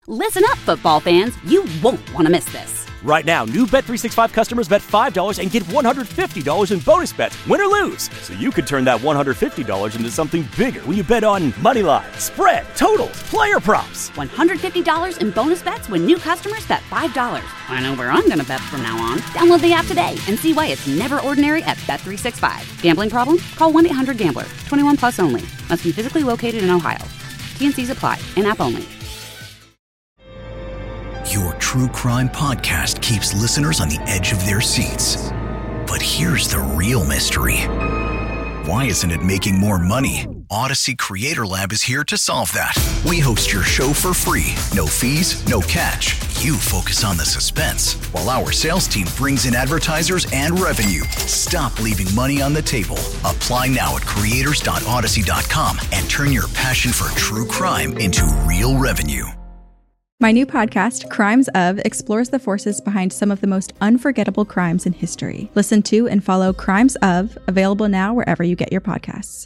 Listen up, football fans. You won't want to miss this. Right now, new Bet365 customers bet $5 and get $150 in bonus bets, win or lose. So you could turn that $150 into something bigger when you bet on money line, spread, totals, player props. $150 in bonus bets when new customers bet $5. I know where I'm going to bet from now on. Download the app today and see why it's never ordinary at Bet365. Gambling problem? Call 1-800-GAMBLER. 21 plus only. Must be physically located in Ohio. T&Cs apply. In-app only. Your true crime podcast keeps listeners on the edge of their seats. But here's the real mystery. Why isn't it making more money? Odyssey Creator Lab is here to solve that. We host your show for free. No fees, no catch. You focus on the suspense, while our sales team brings in advertisers and revenue. Stop leaving money on the table. Apply now at creators.odyssey.com and turn your passion for true crime into real revenue. My new podcast, Crimes Of, explores the forces behind some of the most unforgettable crimes in history. Listen to and follow Crimes Of, available now wherever you get your podcasts.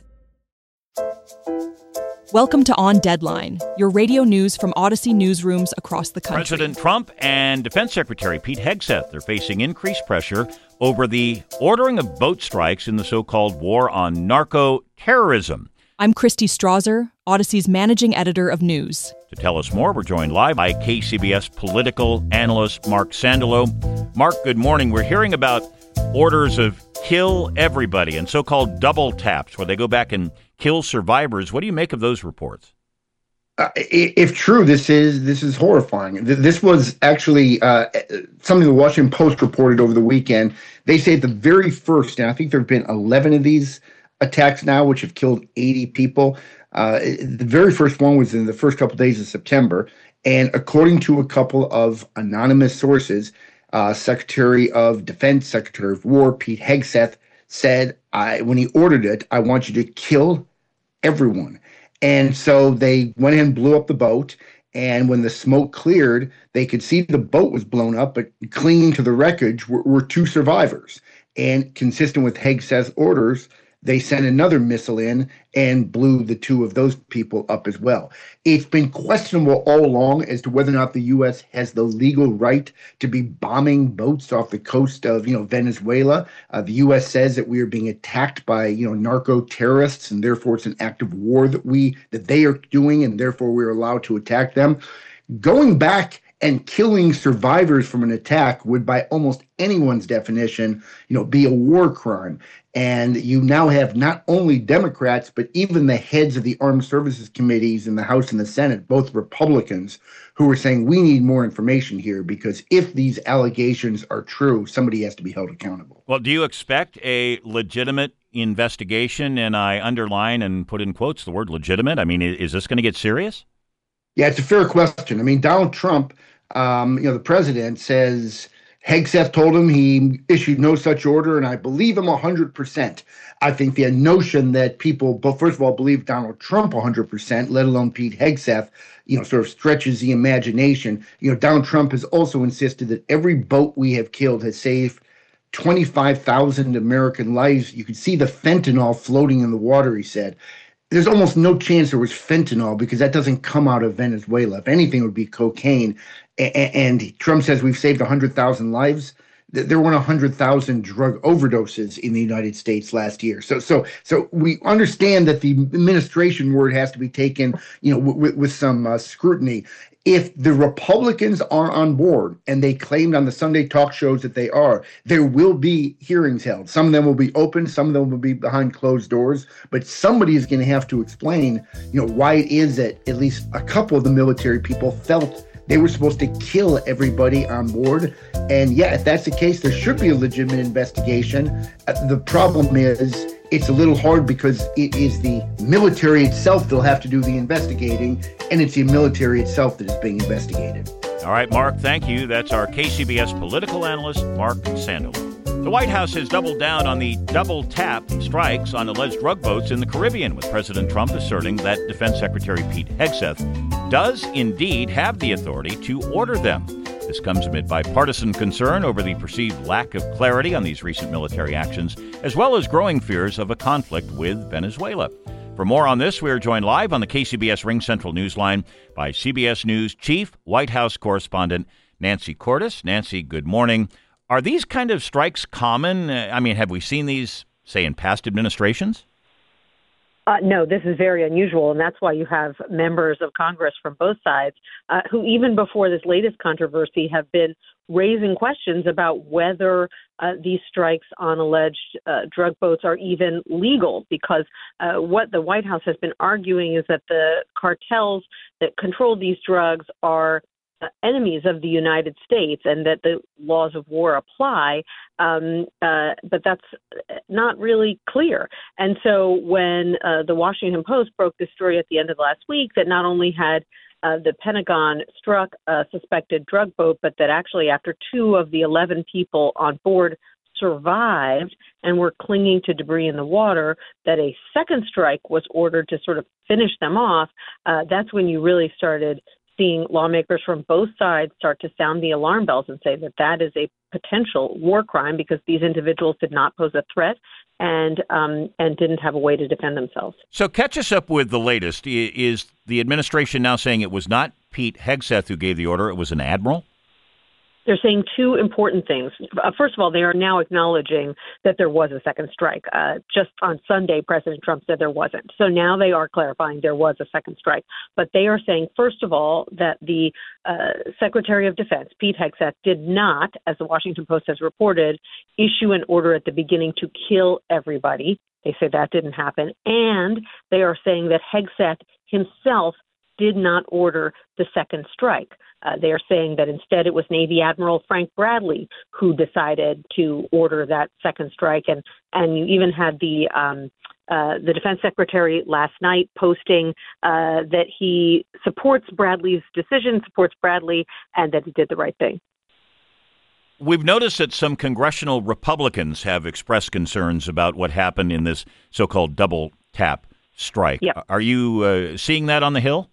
Welcome to On Deadline, your radio news from Odyssey newsrooms across the country. President Trump and Defense Secretary Pete Hegseth are facing increased pressure over the ordering of boat strikes in the so-called war on narco-terrorism. I'm Christy Strasser, Odyssey's managing editor of news. To tell us more, we're joined live by KCBS political analyst Mark Sandalo. Mark, good morning. We're hearing about orders of kill everybody and so-called double taps, where they go back and kill survivors. What do you make of those reports? If true, this is horrifying. This was actually something the Washington Post reported over the weekend. They say the very first, and I think there have been 11 of these attacks now, which have killed 80 people. The very first one was in the first couple of days of September. And according to a couple of anonymous sources, Secretary of Defense, Secretary of War, Pete Hegseth, said, when he ordered it, I want you to kill everyone. And so they went in and blew up the boat. And when the smoke cleared, they could see the boat was blown up, but clinging to the wreckage were two survivors. And consistent with Hegseth's orders, they sent another missile in and blew the two of those people up as well. It's been questionable all along as to whether or not the U.S. has the legal right to be bombing boats off the coast of, Venezuela. The U.S. says that we are being attacked by, narco terrorists, and therefore it's an act of war that they are doing, and therefore we're allowed to attack them. Going back and killing survivors from an attack would, by almost anyone's definition, be a war crime. And you now have not only Democrats, but even the heads of the armed services committees in the House and the Senate, both Republicans, who are saying we need more information here, because if these allegations are true, somebody has to be held accountable. Well, do you expect a legitimate investigation? And I underline and put in quotes the word legitimate. I mean, is this going to get serious? Yeah, it's a fair question. I mean, Donald Trump, the president, says Hegseth told him he issued no such order, and I believe him 100%. I think the notion that people, first of all, believe Donald Trump 100%, let alone Pete Hegseth, sort of stretches the imagination. Donald Trump has also insisted that every boat we have killed has saved 25,000 American lives. You could see the fentanyl floating in the water, he said. There's almost no chance there was fentanyl, because that doesn't come out of Venezuela. If anything, it would be cocaine. And Trump says we've saved 100,000 lives. There were 100,000 drug overdoses in the United States last year. So we understand that the administration word has to be taken, with some scrutiny. If the Republicans are on board, and they claimed on the Sunday talk shows that they are, there will be hearings held. Some of them will be open, some of them will be behind closed doors, but somebody is going to have to explain, why it is that at least a couple of the military people felt they were supposed to kill everybody on board. And yeah, if that's the case, there should be a legitimate investigation. The problem is it's a little hard, because it is the military itself that'll have to do the investigating, and it's the military itself that is being investigated. All right, Mark, thank you. That's our KCBS political analyst, Mark Sandalo. The White House has doubled down on the double-tap strikes on alleged drug boats in the Caribbean, with President Trump asserting that Defense Secretary Pete Hegseth does indeed have the authority to order them. This comes amid bipartisan concern over the perceived lack of clarity on these recent military actions, as well as growing fears of a conflict with Venezuela. For more on this, we are joined live on the KCBS Ring Central Newsline by CBS News Chief White House Correspondent Nancy Cordes. Nancy, good morning. Are these kind of strikes common? Have we seen these, say, in past administrations? No, this is very unusual, and that's why you have members of Congress from both sides who, even before this latest controversy, have been raising questions about whether these strikes on alleged drug boats are even legal, because what the White House has been arguing is that the cartels that control these drugs are enemies of the United States and that the laws of war apply, but that's not really clear. And so when the Washington Post broke this story at the end of last week, that not only had the Pentagon struck a suspected drug boat, but that actually after 2 of the 11 people on board survived and were clinging to debris in the water, that a second strike was ordered to sort of finish them off, that's when you really started seeing lawmakers from both sides start to sound the alarm bells and say that that is a potential war crime because these individuals did not pose a threat and didn't have a way to defend themselves. So catch us up with the latest. Is the administration now saying it was not Pete Hegseth who gave the order, it was an admiral? They're saying 2 important things. First of all, they are now acknowledging that there was a second strike. Just on Sunday, President Trump said there wasn't. So now they are clarifying there was a second strike. But they are saying, first of all, that the Secretary of Defense, Pete Hegseth, did not, as the Washington Post has reported, issue an order at the beginning to kill everybody. They say that didn't happen. And they are saying that Hegseth himself did not order the second strike. They are saying that instead it was Navy Admiral Frank Bradley who decided to order that second strike. And you even had the Defense Secretary last night posting that he supports Bradley's decision, supports Bradley, and that he did the right thing. We've noticed that some congressional Republicans have expressed concerns about what happened in this so-called double tap strike. Yep. Are you seeing that on the Hill?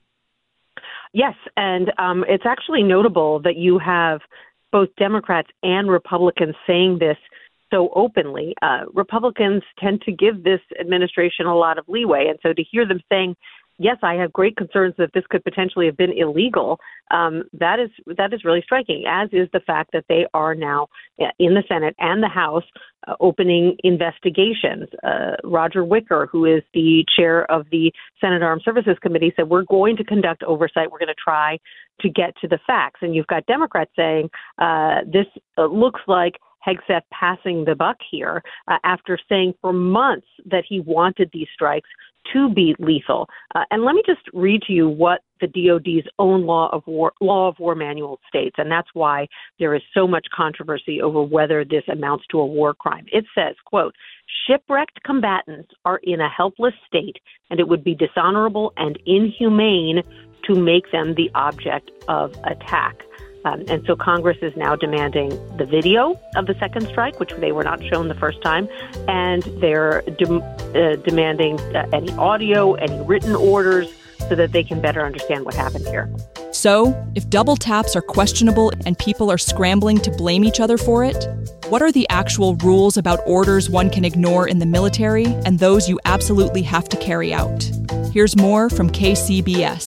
Yes, and it's actually notable that you have both Democrats and Republicans saying this so openly. Republicans tend to give this administration a lot of leeway, and so to hear them saying, yes, I have great concerns that this could potentially have been illegal, that is really striking, as is the fact that they are now in the Senate and the House opening investigations. Roger Wicker, who is the chair of the Senate Armed Services Committee, said we're going to conduct oversight. We're going to try to get to the facts. And you've got Democrats saying this looks like Hegseth passing the buck here after saying for months that he wanted these strikes to be lethal. And let me just read to you what the DOD's own law of war manual states, and that's why there is so much controversy over whether this amounts to a war crime. It says, quote, shipwrecked combatants are in a helpless state, and it would be dishonorable and inhumane to make them the object of attack. And so Congress is now demanding the video of the second strike, which they were not shown the first time, and they're demanding any audio, any written orders, so that they can better understand what happened here. So, if double taps are questionable and people are scrambling to blame each other for it, what are the actual rules about orders one can ignore in the military and those you absolutely have to carry out? Here's more from KCBS.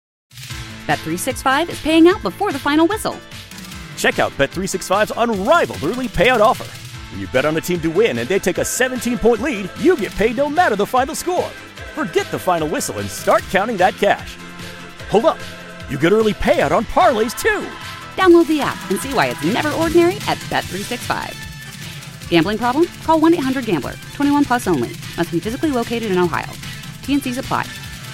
Bet365 is paying out before the final whistle. Check out Bet365's unrivaled early payout offer. When you bet on a team to win and they take a 17-point lead, you get paid no matter the final score. Forget the final whistle and start counting that cash. Hold up. You get early payout on parlays, too. Download the app and see why it's never ordinary at Bet365. Gambling problem? Call 1-800-GAMBLER. 21 plus only. Must be physically located in Ohio. T&Cs apply.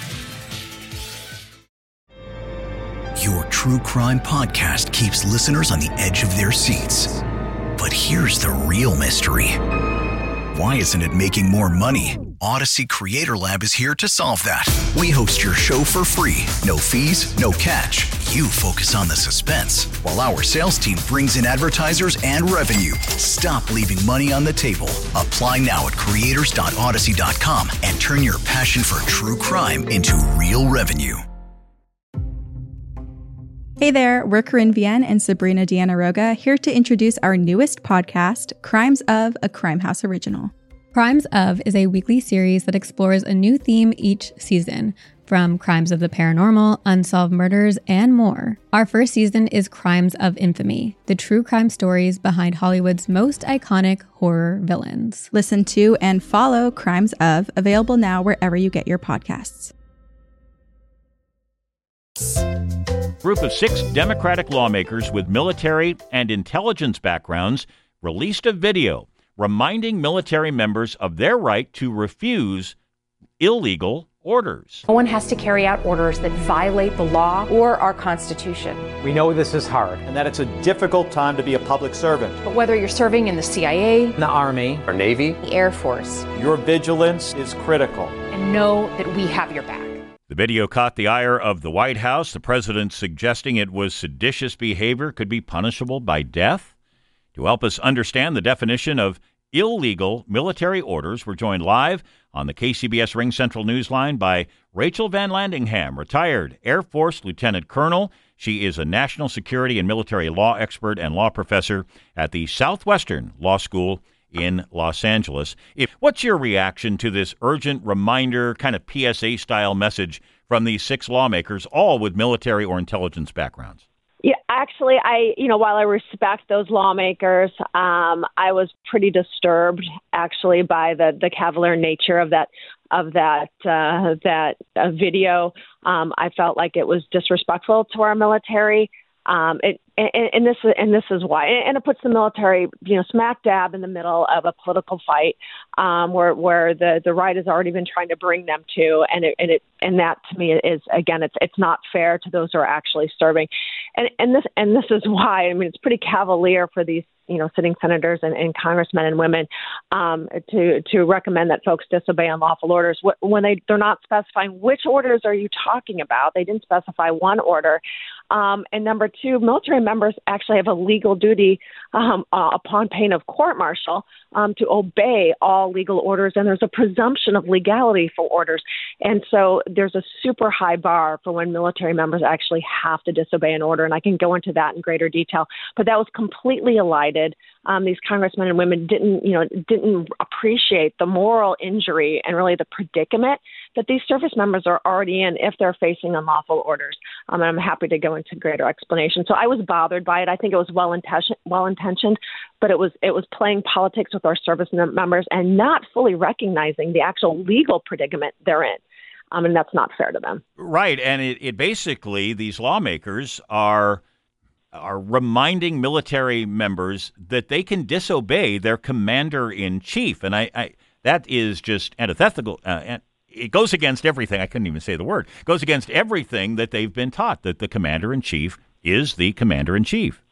Your true crime podcast keeps listeners on the edge of their seats. But here's the real mystery. Why isn't it making more money? Odyssey Creator Lab is here to solve that. We host your show for free. No fees, no catch. You focus on the suspense, while our sales team brings in advertisers and revenue. Stop leaving money on the table. Apply now at creators.odyssey.com and turn your passion for true crime into real revenue. Hey there, we're Corinne Vienne and Sabrina Deanna Roga here to introduce our newest podcast, Crimes of, a Crime House original. Crimes Of is a weekly series that explores a new theme each season, from crimes of the paranormal, unsolved murders, and more. Our first season is Crimes of Infamy, the true crime stories behind Hollywood's most iconic horror villains. Listen to and follow Crimes Of, available now wherever you get your podcasts. Group of 6 Democratic lawmakers with military and intelligence backgrounds released a video reminding military members of their right to refuse illegal orders. No one has to carry out orders that violate the law or our Constitution. We know this is hard and that it's a difficult time to be a public servant. But whether you're serving in the CIA, the Army, or Navy, the Air Force, your vigilance is critical. And know that we have your back. The video caught the ire of the White House, the president suggesting it was seditious behavior could be punishable by death. To help us understand the definition of illegal military orders, we're joined live on the KCBS Ring Central Newsline by Rachel Van Landingham, retired Air Force Lieutenant Colonel. She is a national security and military law expert and law professor at the Southwestern Law School in Los Angeles. What's your reaction to this urgent reminder, kind of PSA-style message from these 6 lawmakers, all with military or intelligence backgrounds? Yeah, actually, while I respect those lawmakers, I was pretty disturbed actually by the cavalier nature of that video. I felt like it was disrespectful to our military. And this is why, and it puts the military, smack dab in the middle of a political fight, where the right has already been trying to bring them to, and that to me is, again, it's not fair to those who are actually serving, and this is why. I mean, it's pretty cavalier for these sitting senators and congressmen and women to recommend that folks disobey unlawful orders when they're not specifying which orders are you talking about. They didn't specify one order. And number 2, military members actually have a legal duty upon pain of court-martial to obey all legal orders, and there's a presumption of legality for orders. And so there's a super high bar for when military members actually have to disobey an order, and I can go into that in greater detail. But that was completely elided. These congressmen and women didn't appreciate the moral injury and really the predicament that these service members are already in if they're facing unlawful orders. And I'm happy to go into greater explanation. So I was bothered by it. I think it was well-intentioned, but it was playing politics with our service members and not fully recognizing the actual legal predicament they're in. And that's not fair to them. Right. And it basically, these lawmakers are reminding military members that they can disobey their commander-in-chief. And I that is just antithetical. And it goes against everything. I couldn't even say the word. It goes against everything that they've been taught, that the commander-in-chief is the commander-in-chief.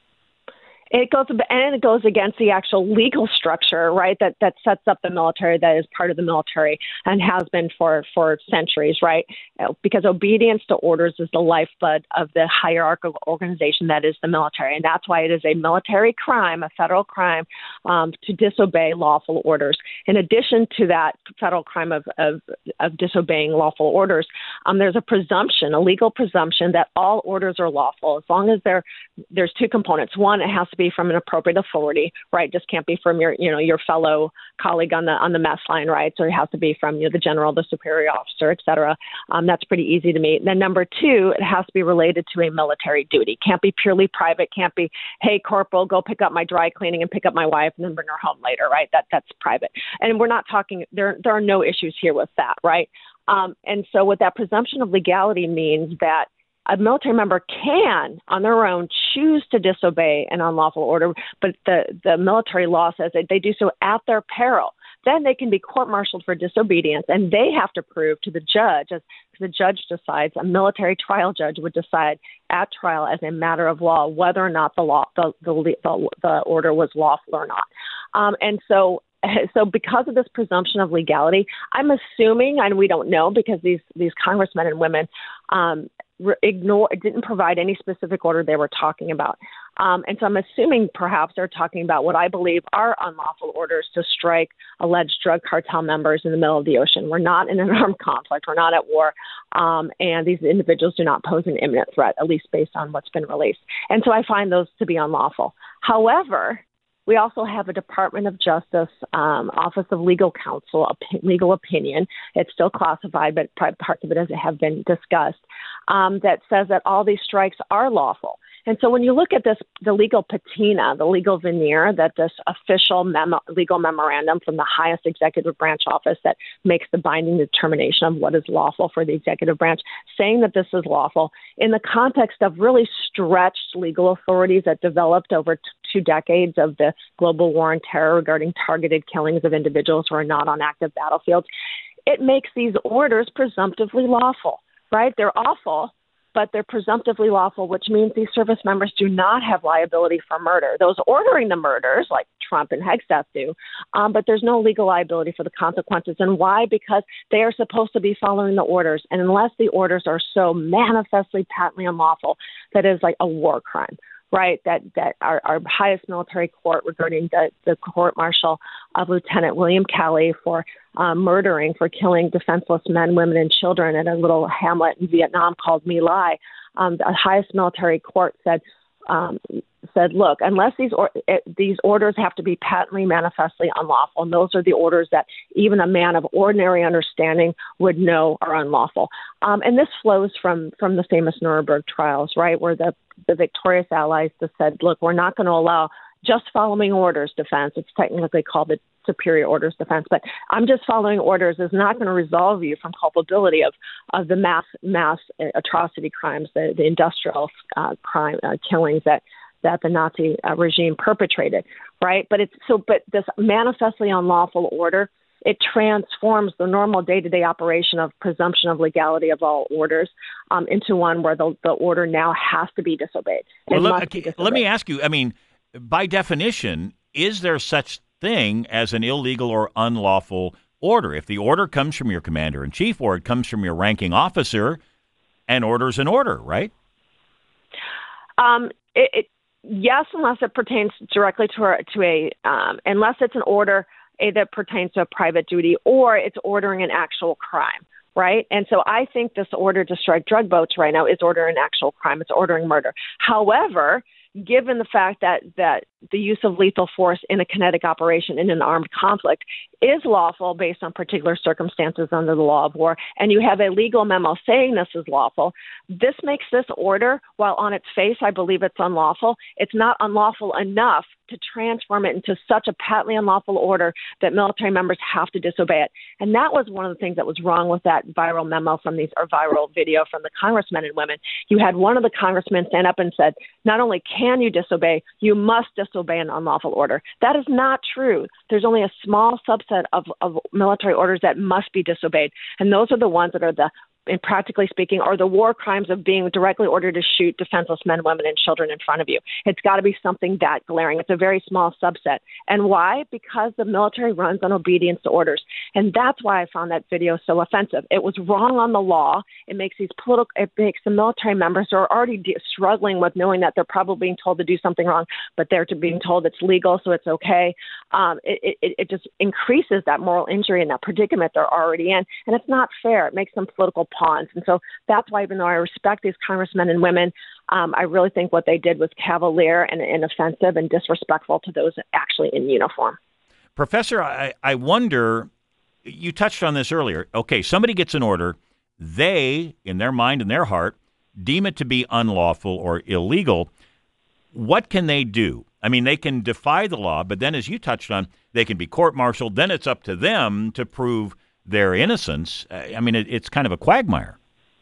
It goes against the actual legal structure, right, that sets up the military, that is part of the military and has been for centuries, right? Because obedience to orders is the lifeblood of the hierarchical organization that is the military. And that's why it is a military crime, a federal crime, to disobey lawful orders. In addition to that federal crime of disobeying lawful orders, there's a presumption, a legal presumption that all orders are lawful, as long as there's 2 components. One, it has to be from an appropriate authority, right? Just can't be from your fellow colleague on the mess line, right? So it has to be from the general, the superior officer, et cetera. That's pretty easy to meet. And then number 2, it has to be related to a military duty. Can't be purely private. Can't be, hey, corporal, go pick up my dry cleaning and pick up my wife and then bring her home later, right? That's private. And we're not talking. There are no issues here with that, right? And so what that presumption of legality means that a military member can, on their own, choose to disobey an unlawful order, but the military law says that they do so at their peril. Then they can be court-martialed for disobedience, and they have to prove to the judge, as the judge decides, a military trial judge would decide at trial as a matter of law whether or not the order was lawful or not. And so because of this presumption of legality, I'm assuming, and we don't know because these congressmen and women didn't provide any specific order they were talking about. And so I'm assuming perhaps they're talking about what I believe are unlawful orders to strike alleged drug cartel members in the middle of the ocean. We're not in an armed conflict. We're not at war. And these individuals do not pose an imminent threat, at least based on what's been released. And so I find those to be unlawful. However, We also have a Department of Justice, Office of Legal Counsel, legal opinion. It's still classified, but parts of it have been discussed, that says that all these strikes are lawful. And so when you look at this, the legal patina, the legal veneer, that this official legal memorandum from the highest executive branch office that makes the binding determination of what is lawful for the executive branch, saying that this is lawful in the context of really stretched legal authorities that developed over 2 decades of the global war on terror regarding targeted killings of individuals who are not on active battlefields, it makes these orders presumptively lawful, right? They're awful, but they're presumptively lawful, which means these service members do not have liability for murder. Those ordering the murders, like Trump and Hegseth do, but there's no legal liability for the consequences. And why? Because they are supposed to be following the orders. And unless the orders are so manifestly, patently unlawful, that is like a war crime, right? That our highest military court regarding the court-martial of Lieutenant William Calley for for killing defenseless men, women, and children in a little hamlet in Vietnam called My Lai, the highest military court said, look, unless these orders have to be patently, manifestly unlawful, and those are the orders that even a man of ordinary understanding would know are unlawful. And this flows from the famous Nuremberg trials, right, where the victorious allies just said, look, we're not going to allow just following orders defense. It's technically called the superior orders defense, but I'm just following orders is not going to resolve you from culpability of the mass atrocity crimes, the industrial crime killings that the Nazi regime perpetrated, right? But this manifestly unlawful order, it transforms the normal day-to-day operation of presumption of legality of all orders into one where the order now has to be disobeyed. Well, let me ask you, I mean, by definition, is there such thing as an illegal or unlawful order? If the order comes from your commander-in-chief or it comes from your ranking officer, an order's an order, right? Yes, unless it pertains directly unless it's an order that pertains to a private duty or it's ordering an actual crime, right? And so I think this order to strike drug boats right now is ordering an actual crime. It's ordering murder. However, given the fact that the use of lethal force in a kinetic operation in an armed conflict is lawful based on particular circumstances under the law of war, and you have a legal memo saying this is lawful, this makes this order, while on its face I believe it's unlawful, it's not unlawful enough to transform it into such a patently unlawful order that military members have to disobey it. And that was one of the things that was wrong with that viral memo viral video from the congressmen and women. You had one of the congressmen stand up and said, not only can you disobey, you must disobey an unlawful order. That is not true. There's only a small subset of military orders that must be disobeyed. And those are the ones that are and practically speaking, are the war crimes of being directly ordered to shoot defenseless men, women, and children in front of you. It's got to be something that glaring. It's a very small subset. And why? Because the military runs on obedience to orders. And that's why I found that video so offensive. It was wrong on the law. It makes the military members who are already struggling with knowing that they're probably being told to do something wrong, but they're being told it's legal, so it's okay. It just increases that moral injury and that predicament they're already in. And it's not fair. It makes them political pawns. And so that's why, even though I respect these congressmen and women, I really think what they did was cavalier and offensive and disrespectful to those actually in uniform. Professor, I wonder, you touched on this earlier. Okay, somebody gets an order. They, in their mind and their heart, deem it to be unlawful or illegal. What can they do? I mean, they can defy the law, but then, as you touched on, they can be court-martialed. Then it's up to them to prove their innocence. I mean, it's kind of a quagmire.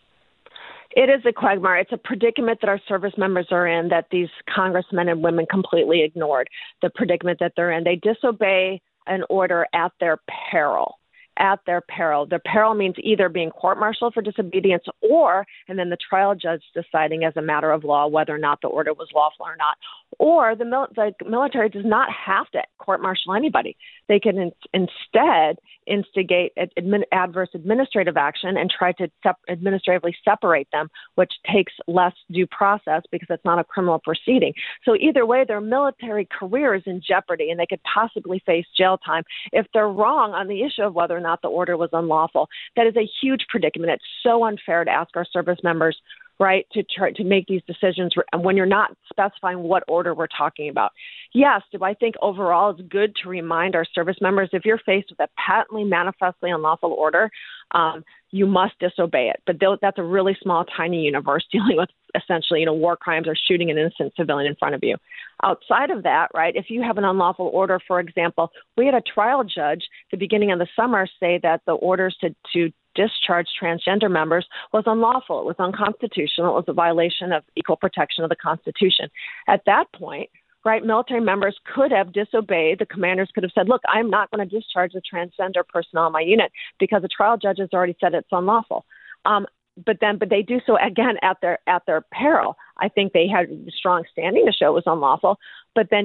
It is a quagmire. It's a predicament that our service members are in that these congressmen and women completely ignored, the predicament that they're in. They disobey an order at their peril. At their peril. Their peril means either being court-martialed for disobedience and then the trial judge deciding as a matter of law whether or not the order was lawful or not. Or the military does not have to court-martial anybody. They can instead instigate adverse administrative action and try to administratively separate them, which takes less due process because it's not a criminal proceeding. So either way, their military career is in jeopardy, and they could possibly face jail time if they're wrong on the issue of whether or not the order was unlawful. That is a huge predicament. It's so unfair to ask our service members, right, to try to make these decisions when you're not specifying what order we're talking about. Yes, do I think overall it's good to remind our service members, if you're faced with a patently, manifestly unlawful order, you must disobey it. But that's a really small, tiny universe dealing with essentially, war crimes or shooting an innocent civilian in front of you. Outside of that, right, if you have an unlawful order, for example, we had a trial judge at the beginning of the summer say that the orders to discharge transgender members was unlawful. It was unconstitutional. It was a violation of equal protection of the Constitution. At that point, right, military members could have disobeyed. The commanders could have said, look, I'm not going to discharge the transgender personnel in my unit because the trial judge has already said it's unlawful. But they do so again at their peril. I think they had strong standing to show it was unlawful. But then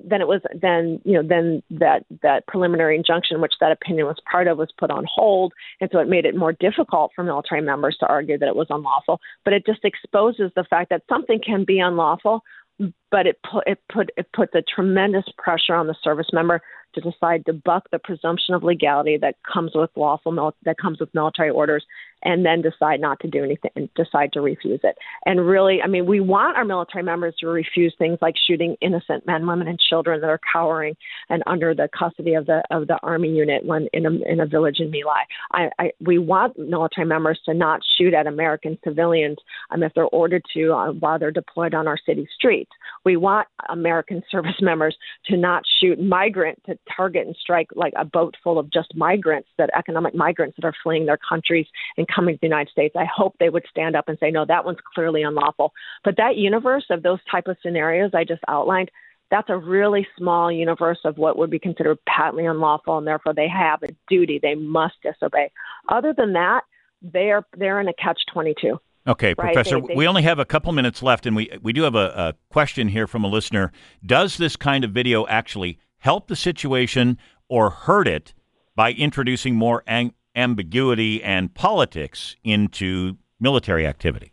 that preliminary injunction, which that opinion was part of, was put on hold, and so it made it more difficult for military members to argue that it was unlawful. But it just exposes the fact that something can be unlawful, but it puts a tremendous pressure on the service member to decide to buck the presumption of legality that comes with military orders, and then decide not to do anything and decide to refuse it. And really, I mean, we want our military members to refuse things like shooting innocent men, women, and children that are cowering and under the custody of the Army unit when in a village in My Lai. We want military members to not shoot at American civilians if they're ordered to while they're deployed on our city streets. We want American service members to not shoot to target and strike like a boat full of just economic migrants that are fleeing their countries and coming to the United States. I hope they would stand up and say, no, that one's clearly unlawful. But that universe of those type of scenarios I just outlined, that's a really small universe of what would be considered patently unlawful, and therefore they have a duty. They must disobey. Other than that, they're in a catch-22. Okay, right? Professor, we only have a couple minutes left, and we do have a question here from a listener. Does this kind of video actually help the situation or hurt it by introducing more ambiguity and politics into military activity?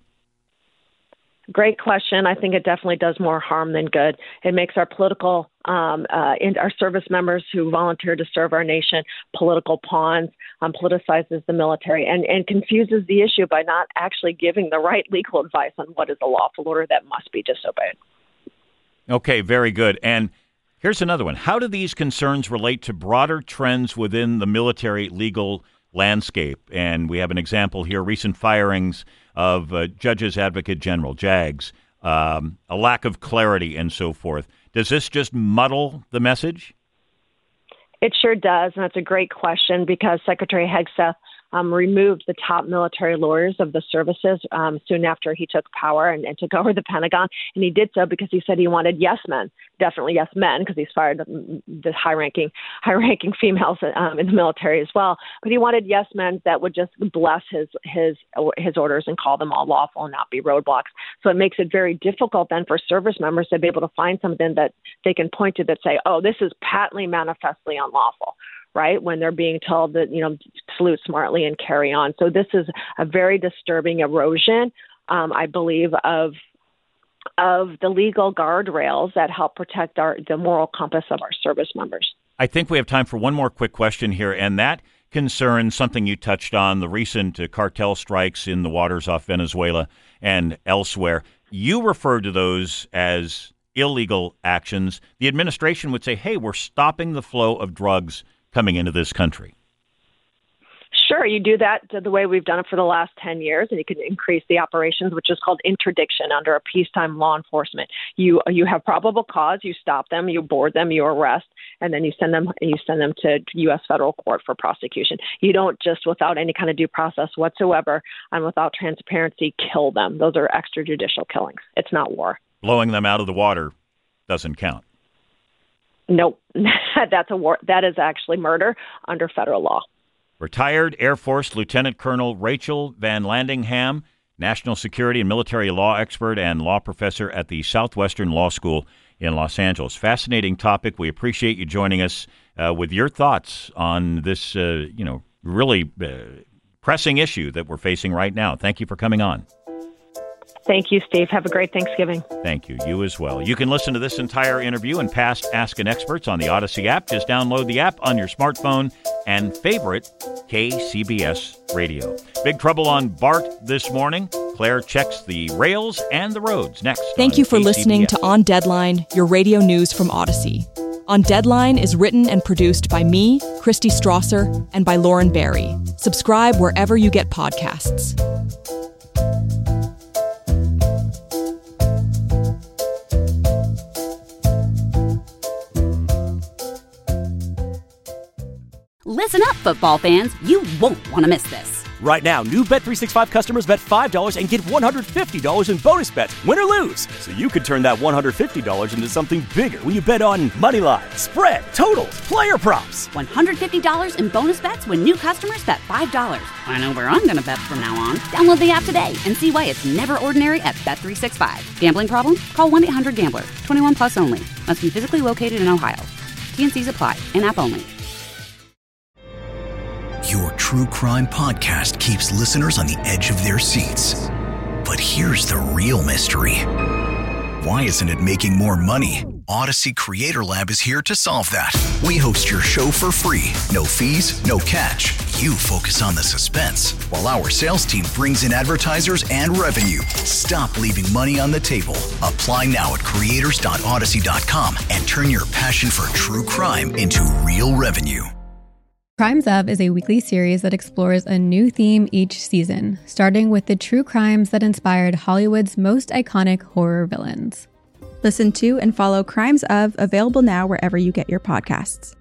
Great question. I think it definitely does more harm than good. It makes our our service members who volunteer to serve our nation political pawns, politicizes the military, and confuses the issue by not actually giving the right legal advice on what is a lawful order that must be disobeyed. Okay, very good. And here's another one. How do these concerns relate to broader trends within the military legal landscape? And we have an example here, recent firings of Judges Advocate General, JAGs, a lack of clarity and so forth. Does this just muddle the message? It sure does, and that's a great question because Secretary Hegseth removed the top military lawyers of the services soon after he took power and took over the Pentagon. And he did so because he said he wanted yes men, definitely yes men, because he's fired the high-ranking females in the military as well. But he wanted yes men that would just bless his orders and call them all lawful and not be roadblocks. So it makes it very difficult then for service members to be able to find something that they can point to that say, oh, this is patently, manifestly unlawful. Right, when they're being told that, salute smartly and carry on. So this is a very disturbing erosion, I believe, of the legal guardrails that help protect the moral compass of our service members. I think we have time for one more quick question here, and that concerns something you touched on, the recent cartel strikes in the waters off Venezuela and elsewhere. You referred to those as illegal actions. The administration would say, hey, we're stopping the flow of drugs coming into this country. Sure, you do that the way we've done it for the last 10 years, and you can increase the operations, which is called interdiction under a peacetime law enforcement. You have probable cause, you stop them, you board them, you arrest, and then you send them to U.S. federal court for prosecution. You don't just, without any kind of due process whatsoever and without transparency, kill them. Those are extrajudicial killings. It's not war. Blowing them out of the water doesn't count. Nope, that's a war. That is actually murder under federal law. Retired Air Force Lieutenant Colonel Rachel Van Landingham, national security and military law expert and law professor at the Southwestern Law School in Los Angeles. Fascinating topic. We appreciate you joining us with your thoughts on this, really pressing issue that we're facing right now. Thank you for coming on. Thank you, Steve. Have a great Thanksgiving. Thank you. You as well. You can listen to this entire interview and past Ask an Experts on the Odyssey app. Just download the app on your smartphone and favorite KCBS Radio. Big trouble on BART this morning. Claire checks the rails and the roads next. Thank you for KCBS. listening to On Deadline, your radio news from Odyssey. On Deadline is written and produced by me, Christy Strasser, and by Lauren Barry. Subscribe wherever you get podcasts. Listen up, football fans. You won't want to miss this. Right now, new Bet365 customers bet $5 and get $150 in bonus bets, win or lose. So you could turn that $150 into something bigger when you bet on moneyline, spread, totals, player props. $150 in bonus bets when new customers bet $5. I know where I'm going to bet from now on. Download the app today and see why it's never ordinary at Bet365. Gambling problem? Call 1-800-GAMBLER. 21 plus only. Must be physically located in Ohio. T&Cs apply. In-app only. Your true crime podcast keeps listeners on the edge of their seats. But here's the real mystery. Why isn't it making more money? Odyssey Creator Lab is here to solve that. We host your show for free. No fees, no catch. You focus on the suspense, while our sales team brings in advertisers and revenue. Stop leaving money on the table. Apply now at creators.odyssey.com and turn your passion for true crime into real revenue. Crimes Of is a weekly series that explores a new theme each season, starting with the true crimes that inspired Hollywood's most iconic horror villains. Listen to and follow Crimes Of, available now wherever you get your podcasts.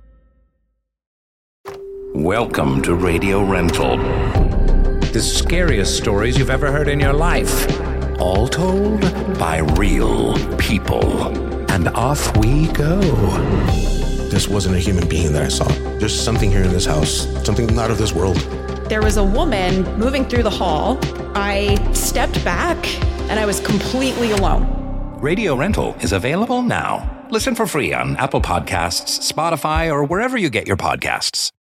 Welcome to Radio Rental. The scariest stories you've ever heard in your life. All told by real people. And off we go. This wasn't a human being that I saw. There's something here in this house, something not of this world. There was a woman moving through the hall. I stepped back and I was completely alone. Radio Rental is available now. Listen for free on Apple Podcasts, Spotify, or wherever you get your podcasts.